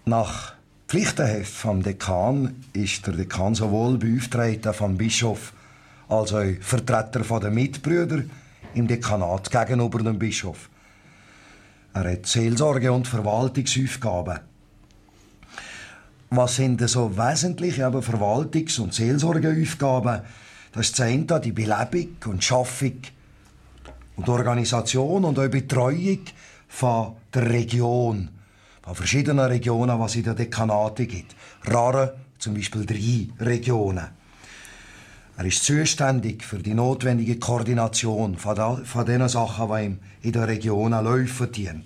Nach Pflichtenheft vom Dekan ist der Dekan sowohl Beauftragter vom Bischof als auch Vertreter der Mitbrüder im Dekanat gegenüber dem Bischof. Er hat Seelsorge- und Verwaltungsaufgaben. Was sind denn so wesentliche Verwaltungs- und Seelsorgeaufgaben? Das ist das eine, die Belebung und Schaffung und Organisation und auch Betreuung von der Region, von verschiedenen Regionen, was es in den Dekanaten gibt. Rare, zum Beispiel 3 Regionen. Er ist zuständig für die notwendige Koordination von den Sachen, die ihm in den Regionen laufen dienen.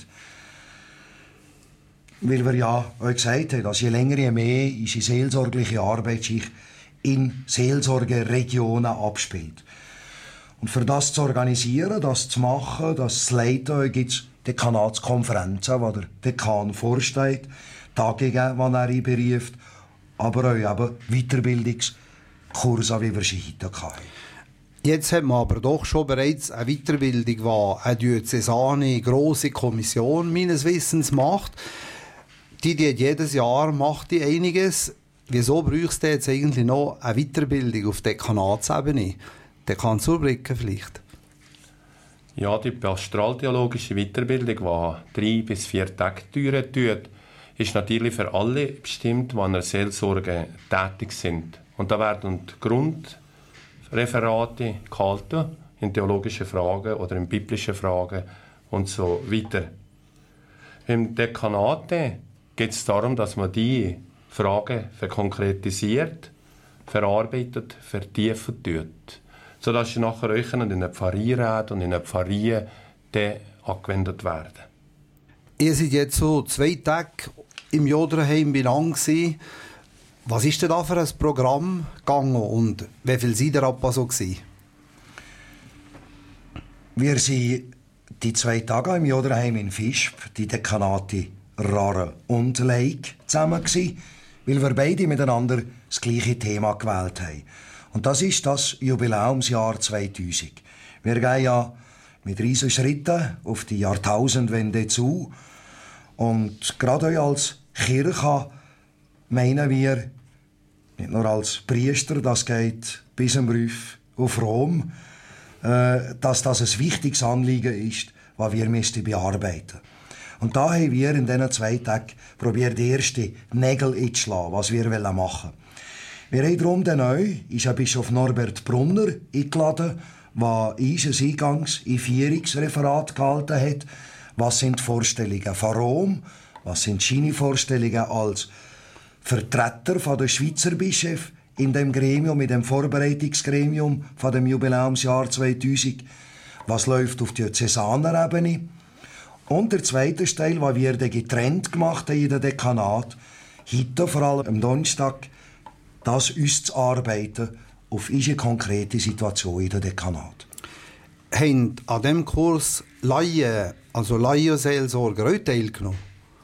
Weil wir ja auch gesagt haben, dass je länger je mehr ist die seelsorgliche Arbeit sich in Seelsorgeregionen abspielt. Und für das zu organisieren, das zu machen, das zu leiten, gibt es Dekanatskonferenzen, wo der Dekan vorsteht, Tagungen, die er einberuft, aber auch eben Weiterbildungskurse, wie wir sie heute hatten. Jetzt hat man aber doch schon bereits eine Weiterbildung, die eine diözesane grosse Kommission meines Wissens macht. Die jedes Jahr macht die einiges. Wieso brauchst du jetzt eigentlich noch eine Weiterbildung auf Dekanatsebene? Dekan Zurbriggen vielleicht? Ja, die pastoraltheologische Weiterbildung, die 3 bis 4 Tage dauert, ist natürlich für alle bestimmt, die an der Seelsorge tätig sind. Und da werden Grundreferate gehalten in theologischen Fragen oder in biblischen Fragen und so weiter. Im Dekanat geht es darum, dass man die Fragen verkonkretisiert, verarbeitet, vertiefen tut, sodass sie nachher euch in einer Pfarrierrede und in einer Pfarrie angewendet werden. Ihr seid jetzt so 2 Tage im Joderheim benannt gewesen. Was ist denn da für ein Programm gegangen und wie viel seid ihr ab so gewesen? Wir sind die 2 Tage im Joderheim in Visp, die Dekanate Rare und Leik zusammen gewesen, weil wir beide miteinander das gleiche Thema gewählt haben. Und das ist das Jubiläumsjahr 2000. Wir gehen ja mit riesen Schritten auf die Jahrtausendwende zu. Und gerade auch als Kirche meinen wir, nicht nur als Priester, das geht bis zum Brief auf Rom, dass das ein wichtiges Anliegen ist, das wir bearbeiten müssen. Und da haben wir in diesen 2 Tagen probiert, die ersten Nägel einzuschlagen, was wir machen wollen. Wir haben darum den neu, ist Bischof Norbert Brunner eingeladen, der ein Einführungsreferat gehalten hat. Was sind die Vorstellungen von Rom? Was sind seine Vorstellungen als Vertreter von der Schweizer Bischöfe in dem Gremium, in dem Vorbereitungsgremium von dem Jubiläumsjahr 2000? Was läuft auf diözesaner Ebene? Und der zweite Teil, den wir getrennt gemacht haben in der Dekanat, heute vor allem am Donnerstag, das uns zu arbeiten auf eine konkrete Situation in der Dekanat. Haben an diesem Kurs Laien, also Laienseelsorger, auch teilgenommen?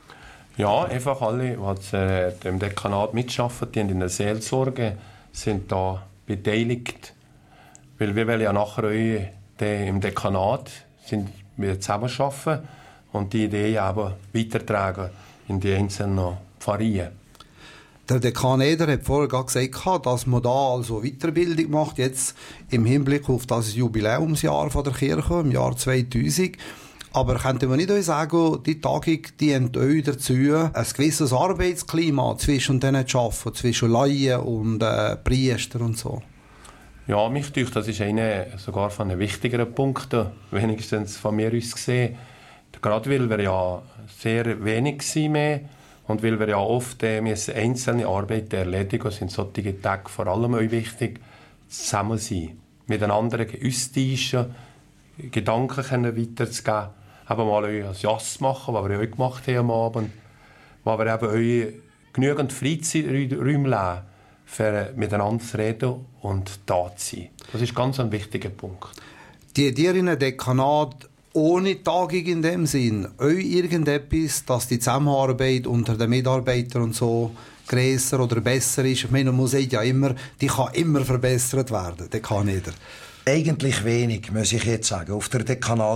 Ja, einfach alle, die im Dekanat mitarbeiten, die in der Seelsorge, sind da beteiligt. Weil wir wollen ja nachher im Dekanat wir zusammenarbeiten und die Idee aber weitertragen in die einzelnen Pfarrien. Der Dekan Eder hat vorher gesagt, dass man da also Weiterbildung macht, jetzt im Hinblick auf das Jubiläumsjahr von der Kirche im Jahr 2000. Aber könnte man nicht euch sagen, die Tagung dient euch dazu, ein gewisses Arbeitsklima zwischen denen zu schaffen, zwischen Laien und Priester und so? Ja, mich denkt, das ist einer sogar von den wichtigeren Punkten, wenigstens von mir aus gesehen. Gerade weil wir ja sehr wenig sind und weil wir ja oft einzelne Arbeiten erledigen, sind solche Tage vor allem auch wichtig, zusammen sein, miteinander austauschen, Gedanken weiterzugeben, eben mal ein Jass machen, was wir auch gemacht haben am Abend, wo wir eben auch genügend Freizeiträume lassen, für miteinander zu reden und da zu sein. Das ist ganz ein wichtiger Punkt. Die dir in einem Dekanat ohne Tagung in dem Sinn, euch irgendetwas, dass die Zusammenarbeit unter den Mitarbeitern und so grösser oder besser ist? Ich meine, man sagt ja immer, die kann immer verbessert werden, der kann nicht. Eigentlich wenig, muss ich jetzt sagen, auf der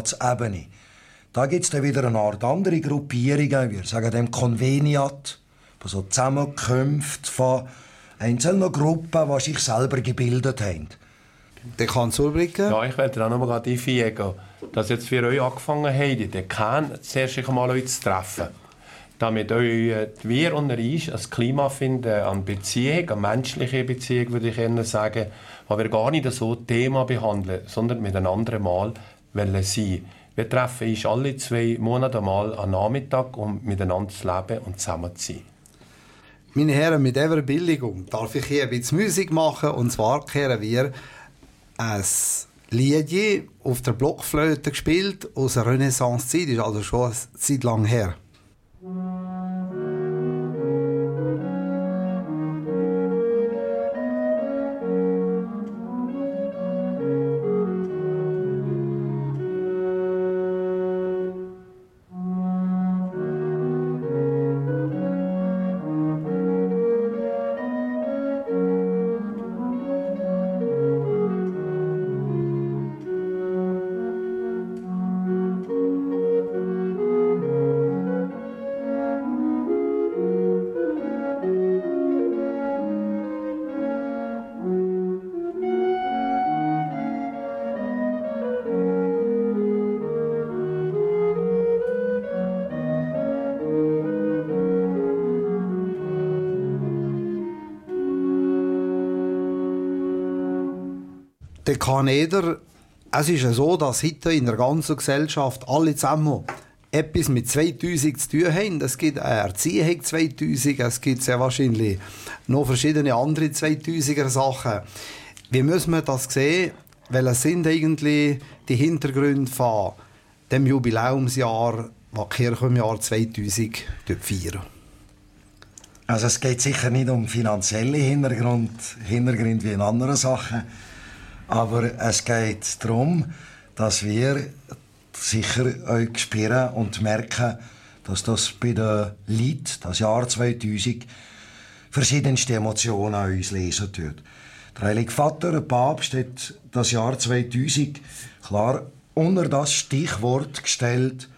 Dekanatsebene. Da gibt es dann wieder eine Art andere Gruppierungen, wir sagen dem Konveniat, Also Zusammenkünfte von einzelnen Gruppen, die sich selber gebildet haben. Dekan Zurbriggen? Ja, ich werde auch noch mal einfügen, dass jetzt für euch angefangen haben, den Kern zuerst einmal euch zu treffen. Damit wir unter uns ein Klima finden an Beziehung, an menschliche Beziehung, würde ich eher sagen, wo wir gar nicht so Thema behandeln, sondern mit einem anderen Mal sein. Wir treffen uns alle 2 Monate mal am Nachmittag, um miteinander zu leben und zusammen zu sein. Meine Herren, mit dieser Billigung darf ich hier ein bisschen Musik machen, und zwar kehren wir ein Lied auf der Blockflöte gespielt aus der Renaissance-Zeit, ist also schon eine Zeit lang her. Dekan Eder, es ist ja so, dass heute in der ganzen Gesellschaft alle zusammen etwas mit 2000 zu tun haben. Es gibt eine Erziehung 2000, es gibt sehr wahrscheinlich noch verschiedene andere 2000er Sachen. Wie müssen wir das sehen? Welche sind eigentlich die Hintergründe von dem Jubiläumsjahr, das die Kirche im Jahr 2000 feiern? Also es geht sicher nicht um finanzielle Hintergründe wie in anderen Sachen. Aber es geht darum, dass wir sicher euch spüren und merken, dass das bei den Leuten, das Jahr 2000, verschiedenste Emotionen an uns lesen tut. Der Heilige Vater, der Papst, hat das Jahr 2000 klar unter das Stichwort gestellt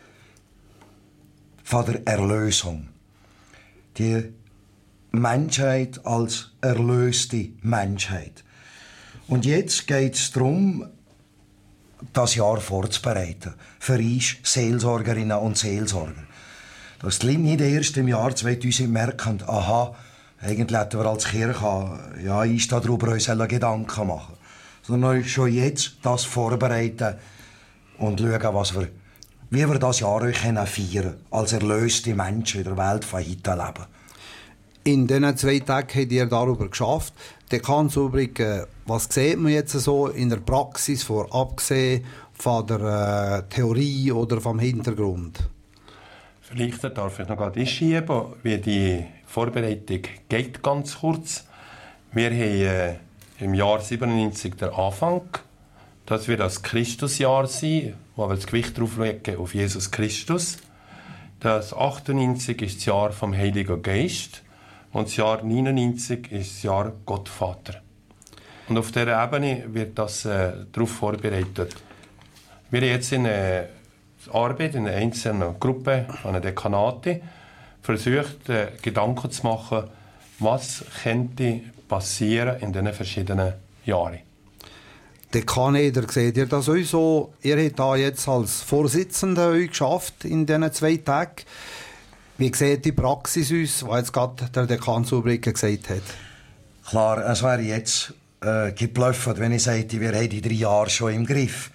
von der Erlösung. Die Menschheit als erlöste Menschheit. Und jetzt geht es darum, das Jahr vorzubereiten. Für uns Seelsorgerinnen und Seelsorger. Dass die Leute nicht erst im Jahr 2000 merken, aha, eigentlich hätten wir als Kirche uns darüber Gedanken machen, sondern schon jetzt das vorbereiten und schauen, wie wir das Jahr feiern können, als erlöste Menschen in der Welt von heute leben. In diesen 2 Tagen habt ihr darüber geschafft. Dekan Zurbriggen, was sieht man jetzt so in der Praxis, abgesehen von der Theorie oder vom Hintergrund? Vielleicht darf ich noch einschieben, wie die Vorbereitung geht, ganz kurz. Wir haben im Jahr 97 den Anfang. Das wird das Christusjahr sein, wo wir das Gewicht darauf legen, auf Jesus Christus. Das 98 ist das Jahr vom Heiligen Geist. Und das Jahr 99 ist das Jahr Gottvater. Und auf dieser Ebene wird das darauf vorbereitet. Wir haben jetzt in einer Arbeit in einer einzelnen Gruppe von einer Dekanate versucht, Gedanken zu machen, was könnte passieren in diesen verschiedenen Jahren. Dekan Eder, seht ihr das euch so? Ihr habt da jetzt als Vorsitzender euch geschafft in diesen 2 Tagen. Wie sieht die Praxis aus, was jetzt gerade der Dekan Zurbriggen gesagt hat? Klar, es wäre jetzt geblufft, wenn ich sagte, wir haben die 3 Jahre schon im Griff,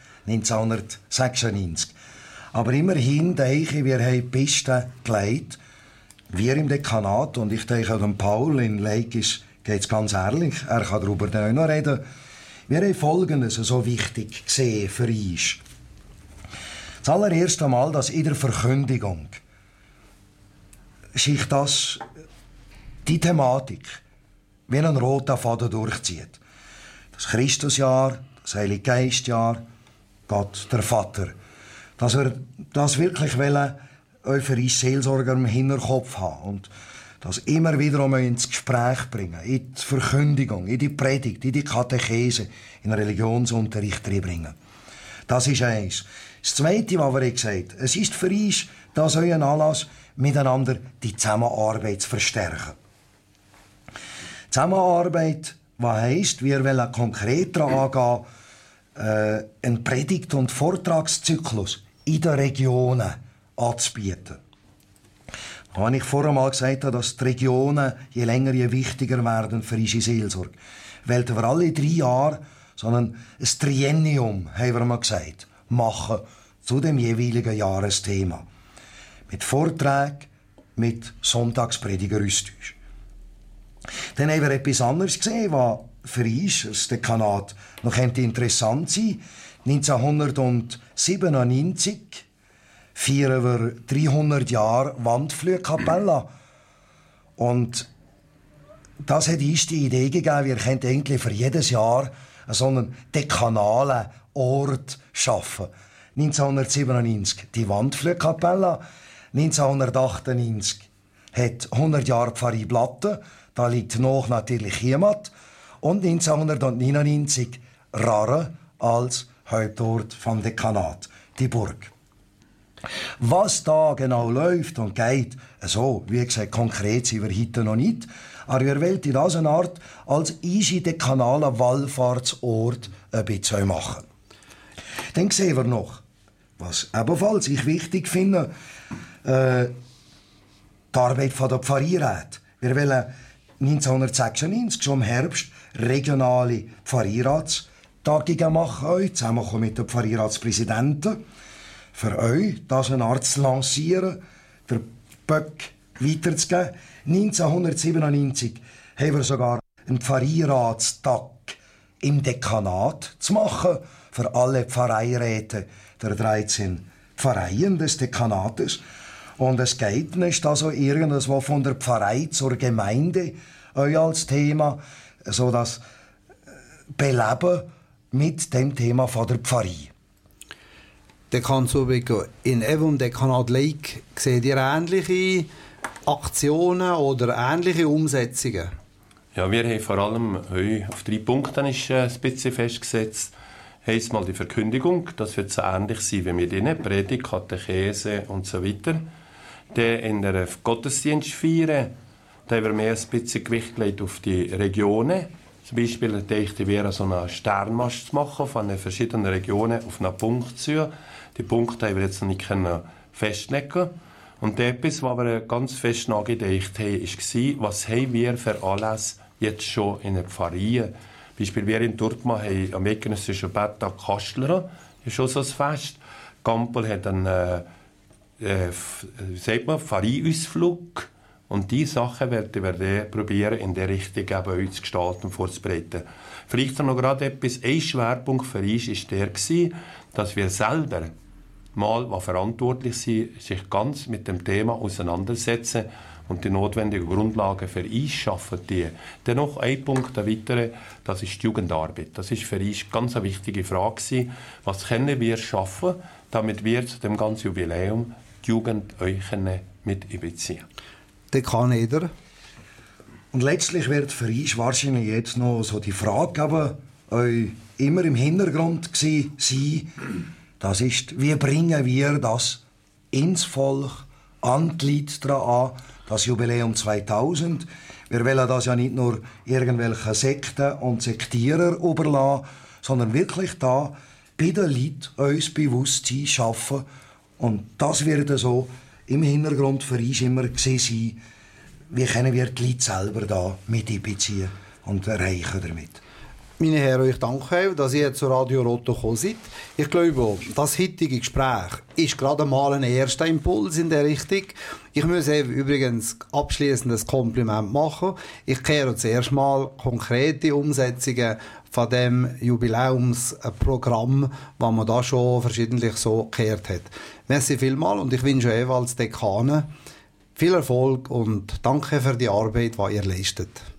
1996. Aber immerhin denke ich, wir haben die Piste gelegt. Wir im Dekanat, und ich denke, dem Paul in Leikis geht es ganz ehrlich, er kann darüber auch noch reden. Wir haben Folgendes so wichtig gesehen für uns. Das allererste Mal, dass in der Verkündigung sich die Thematik wie ein roter Faden durchzieht. Das Christusjahr, das Heilige Geistjahr, Gott, der Vater. Dass wir das wirklich wollen, für uns Seelsorger im Hinterkopf haben und das immer wieder ins Gespräch bringen, in die Verkündigung, in die Predigt, in die Katechese, in den Religionsunterricht bringen. Das ist eins. Das Zweite, was wir gesagt haben, es ist für uns das euer Anlass, miteinander die Zusammenarbeit zu verstärken. Zusammenarbeit, was heisst, wir wollen konkret daran angehen, einen Predigt- und Vortragszyklus in den Regionen anzubieten. Habe ich vorher mal gesagt, dass die Regionen je länger, je wichtiger werden für unsere Seelsorge. Weil wir alle 3 Jahre so ein Triennium, haben wir mal gesagt, machen zu dem jeweiligen Jahresthema. Mit Vorträgen, mit Sonntagspredigeraustausch. Dann haben wir etwas anderes gesehen, was für uns, das Dekanat, noch interessant sein könnte. 1997 feiern wir 300 Jahre Wandflügelkapelle. Und das hat uns die Idee gegeben, wir könnten eigentlich für jedes Jahr so einen dekanalen Ort schaffen. 1997 die Wandflügelkapelle, 1998 hat 100 Jahre Pfarrei Blatten, da liegt noch natürlich Chiemat, und 1999 Rarren als Hauptort vom Dekanat, die Burg. Was da genau läuft und geht, so, wie gesagt, konkret sind wir heute noch nicht, aber wir wollen das eine Art als easy dekanalen Wallfahrtsort ein bisschen machen. Dann sehen wir noch, was ebenfalls ich wichtig finde, die Arbeit der Pfarreiräte. Wir wollen 1996, schon im Herbst, regionale Pfarreiratstagungen machen, zusammen mit den Pfarreiratspräsidenten, für euch das eine Art zu lancieren, den Böck weiterzugeben. 1997 haben wir sogar einen Pfarreiratstag im Dekanat zu machen, für alle Pfarreiräte der 13 Pfarreien des Dekanates. Und es geht nicht also irgendwo von der Pfarrei zur Gemeinde euch als Thema, so das Beleben mit dem Thema von der Pfarrei. Dekan Zurbriggen, in Evum Dekanat Lake seht ihr ähnliche Aktionen oder ähnliche Umsetzungen? Ja, wir haben vor allem auf 3 Punkte ein bisschen festgesetzt. Heisst mal die Verkündigung, das wird so ähnlich sein wie mit Ihnen, Predigt, Katechese und so weiter. Dann in der Gottesdienstfeier, da haben wir mehr ein bisschen Gewicht gelegt auf die Regionen. Zum Beispiel dachte wir, so einen Sternmast zu machen von den verschiedenen Regionen auf einen Punkt zu. Die Punkte haben wir jetzt noch nicht festlegen. Und etwas, was wir ganz fest nachgedacht haben, war, was haben wir für Anlässe jetzt schon in den Pfarreien. Beispiel wir in Turkma haben am eidgenössischen Bertag Kastler, das ist schon so ein Fest. Gampel hat einen Pfarreiausflug. Und diese Sachen werden wir probieren, in der Richtung eben zu gestalten und vorzubereiten. Vielleicht noch gerade etwas, ein Schwerpunkt für uns war der, dass wir selber mal, was verantwortlich sind, sich ganz mit dem Thema auseinandersetzen und die notwendigen Grundlagen für uns schaffen. Dann noch ein Punkt weiter, das ist die Jugendarbeit. Das ist für uns ganz eine wichtige Frage. Was können wir schaffen, damit wir zu dem ganzen Jubiläum die Jugend euch mit einbeziehen? Dekan Eder. Und letztlich wird für uns wahrscheinlich jetzt noch so die Frage geben, euch immer im Hintergrund sein, das ist, wie bringen wir das ins Volk, an die Leute daran an, das Jubiläum 2000. Wir wollen das ja nicht nur irgendwelchen Sekten und Sektierer überlassen, sondern wirklich da bei den Leuten uns Bewusstsein schaffen. Und das wird so im Hintergrund für uns immer gesehen sein, wie können wir die Leute selber da mit einbeziehen und erreichen damit. Meine Herren, ich danke, dass ihr zu Radio Rotto gekommen seid. Ich glaube, das heutige Gespräch ist gerade mal ein erster Impuls in der Richtung. Ich muss übrigens abschließend ein Kompliment machen. Ich kehre zuerst mal konkrete Umsetzungen von dem Jubiläumsprogramm, das man da schon verschiedentlich so gekehrt hat. Merci vielmals und ich wünsche euch als Dekane viel Erfolg und danke für die Arbeit, die ihr leistet.